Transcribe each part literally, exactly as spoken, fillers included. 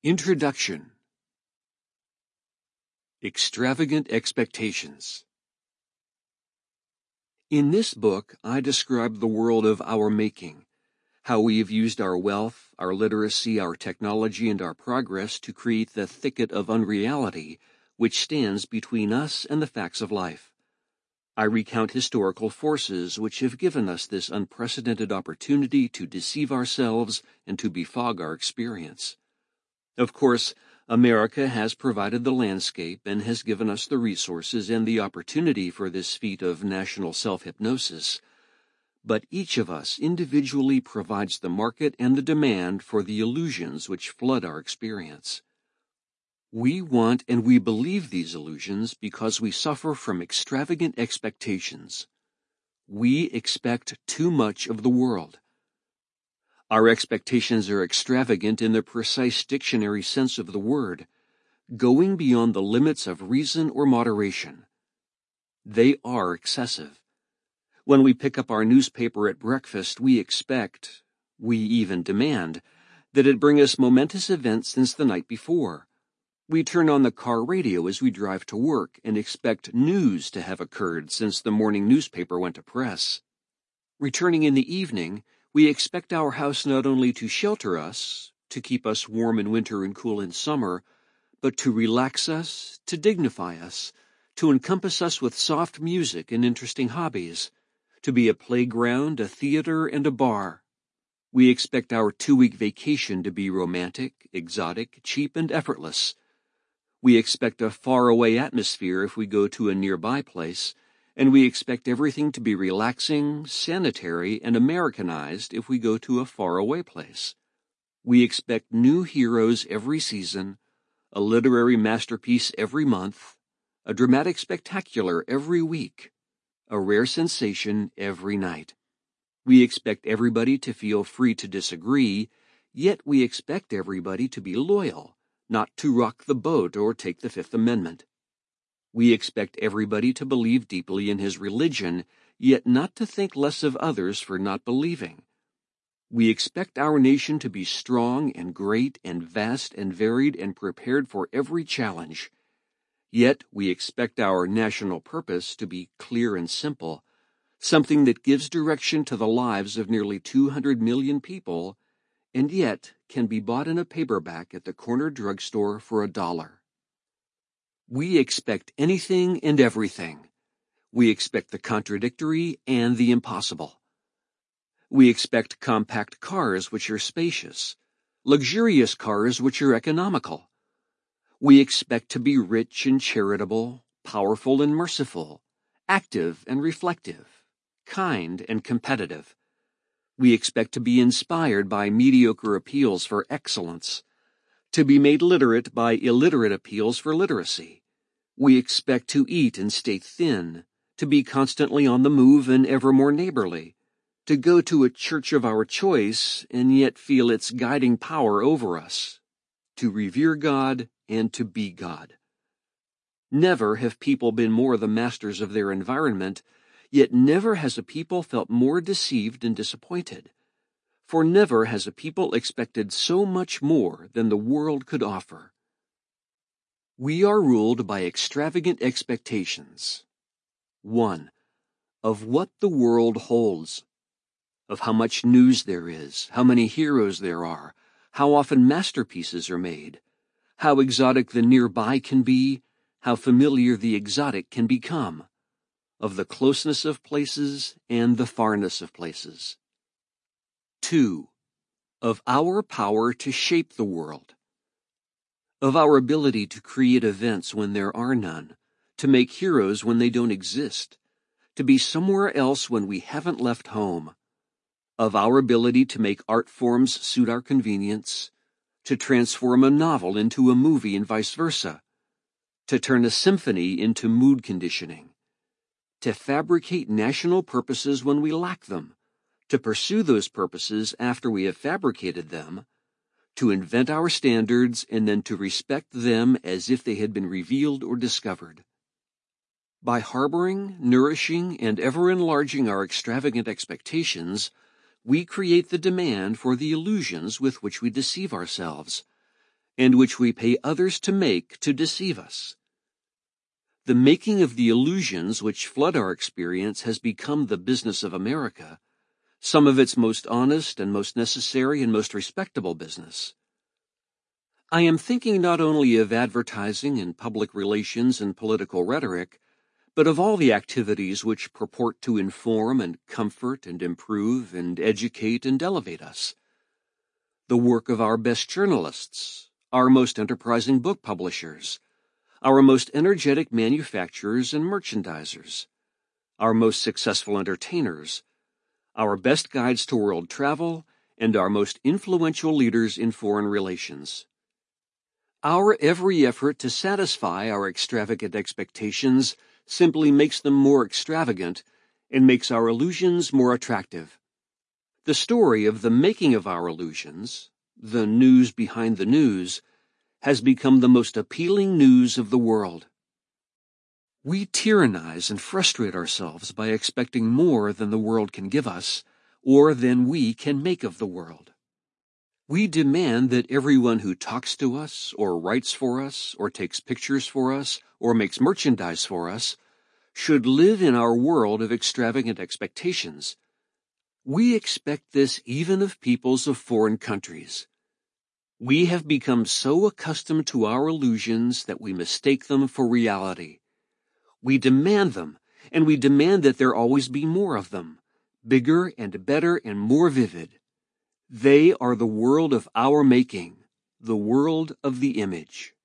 Introduction. Extravagant Expectations. In this book, I describe the world of our making, how we have used our wealth, our literacy, our technology, and our progress to create the thicket of unreality which stands between us and the facts of life. I recount historical forces which have given us this unprecedented opportunity to deceive ourselves and to befog our experience. Of course, America has provided the landscape and has given us the resources and the opportunity for this feat of national self-hypnosis. But each of us individually provides the market and the demand for the illusions which flood our experience. We want and we believe these illusions because we suffer from extravagant expectations. We expect too much of the world. Our expectations are extravagant in the precise dictionary sense of the word, going beyond the limits of reason or moderation. They are excessive. When we pick up our newspaper at breakfast, we expect, we even demand, that it bring us momentous events since the night before. We turn on the car radio as we drive to work and expect news to have occurred since the morning newspaper went to press. Returning in the evening, we expect our house not only to shelter us, to keep us warm in winter and cool in summer, but to relax us, to dignify us, to encompass us with soft music and interesting hobbies, to be a playground, a theater, and a bar. We expect our two-week vacation to be romantic, exotic, cheap, and effortless. We expect a faraway atmosphere if we go to a nearby place, and we expect everything to be relaxing, sanitary, and Americanized if we go to a faraway place. We expect new heroes every season, a literary masterpiece every month, a dramatic spectacular every week, a rare sensation every night. We expect everybody to feel free to disagree, yet we expect everybody to be loyal, not to rock the boat or take the Fifth Amendment. We expect everybody to believe deeply in his religion, yet not to think less of others for not believing. We expect our nation to be strong and great and vast and varied and prepared for every challenge. Yet we expect our national purpose to be clear and simple, something that gives direction to the lives of nearly two hundred million people, and yet can be bought in a paperback at the corner drugstore for a dollar. We expect anything and everything. We expect the contradictory and the impossible. We expect compact cars which are spacious, luxurious cars which are economical. We expect to be rich and charitable, powerful and merciful, active and reflective, kind and competitive. We expect to be inspired by mediocre appeals for excellence, to be made literate by illiterate appeals for literacy. We expect to eat and stay thin, to be constantly on the move and ever more neighborly, to go to a church of our choice and yet feel its guiding power over us, to revere God and to be God. Never have people been more the masters of their environment, yet never has a people felt more deceived and disappointed. For never has a people expected so much more than the world could offer. We are ruled by extravagant expectations. One, of what the world holds, of how much news there is, how many heroes there are, how often masterpieces are made, how exotic the nearby can be, how familiar the exotic can become, of the closeness of places and the farness of places. Two, of our power to shape the world, of our ability to create events when there are none, to make heroes when they don't exist, to be somewhere else when we haven't left home, of our ability to make art forms suit our convenience, to transform a novel into a movie and vice versa, to turn a symphony into mood conditioning, to fabricate national purposes when we lack them, to pursue those purposes after we have fabricated them, to invent our standards and then to respect them as if they had been revealed or discovered. By harboring, nourishing, and ever enlarging our extravagant expectations, we create the demand for the illusions with which we deceive ourselves, and which we pay others to make to deceive us. The making of the illusions which flood our experience has become the business of America, some of its most honest and most necessary and most respectable business. I am thinking not only of advertising and public relations and political rhetoric, but of all the activities which purport to inform and comfort and improve and educate and elevate us. The work of our best journalists, our most enterprising book publishers, our most energetic manufacturers and merchandisers, our most successful entertainers, our best guides to world travel, and our most influential leaders in foreign relations. Our every effort to satisfy our extravagant expectations simply makes them more extravagant and makes our illusions more attractive. The story of the making of our illusions, the news behind the news, has become the most appealing news of the world. We tyrannize and frustrate ourselves by expecting more than the world can give us, or than we can make of the world. We demand that everyone who talks to us, or writes for us, or takes pictures for us, or makes merchandise for us, should live in our world of extravagant expectations. We expect this even of peoples of foreign countries. We have become so accustomed to our illusions that we mistake them for reality. We demand them, and we demand that there always be more of them, bigger and better and more vivid. They are the world of our making, the world of the image.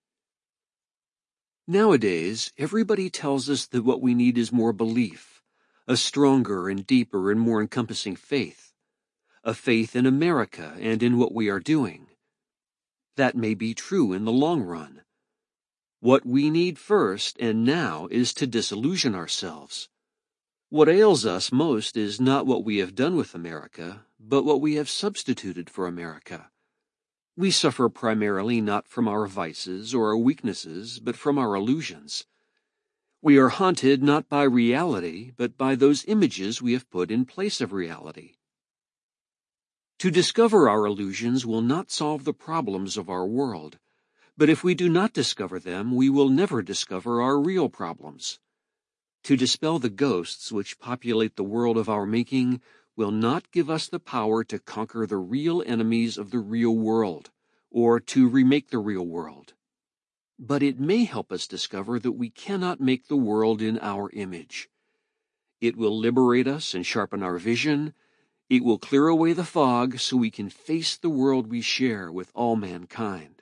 Nowadays, everybody tells us that what we need is more belief, a stronger and deeper and more encompassing faith, a faith in America and in what we are doing. That may be true in the long run. What we need first and now is to disillusion ourselves. What ails us most is not what we have done with America, but what we have substituted for America. We suffer primarily not from our vices or our weaknesses, but from our illusions. We are haunted not by reality, but by those images we have put in place of reality. To discover our illusions will not solve the problems of our world, but if we do not discover them, we will never discover our real problems. To dispel the ghosts which populate the world of our making will not give us the power to conquer the real enemies of the real world, or to remake the real world. But it may help us discover that we cannot make the world in our image. It will liberate us and sharpen our vision. It will clear away the fog so we can face the world we share with all mankind.